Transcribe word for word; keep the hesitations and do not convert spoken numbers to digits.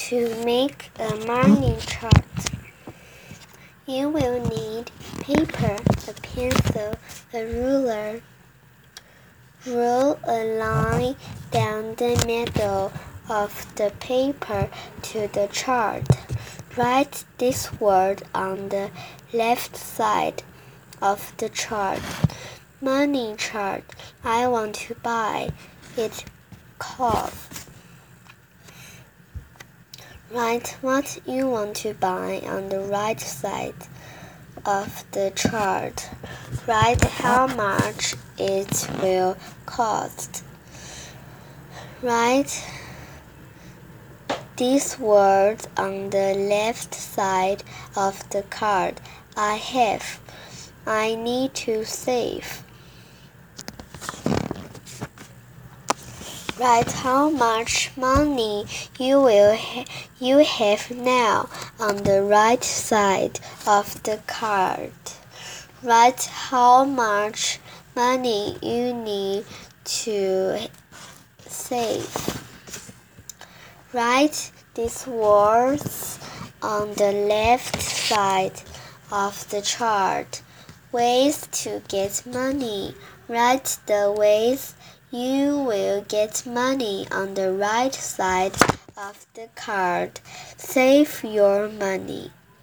To make a money chart, you will need paper, a pencil, a ruler. Draw a line down the middle of the paper to the chart. Write this word on the left side of the chart. Money chart. I want to buy it. Cost. Write what you want to buy on the right side of the chart. Write how much it will cost. Write these words on the left side of the card. I have. I need to save. Write how much money you will ha you have now on the right side of the card. Write how much money you need to save. Write these words on the left side of the chart. Ways to get money. Write the ways you will get money on the right side of the card. Save your money.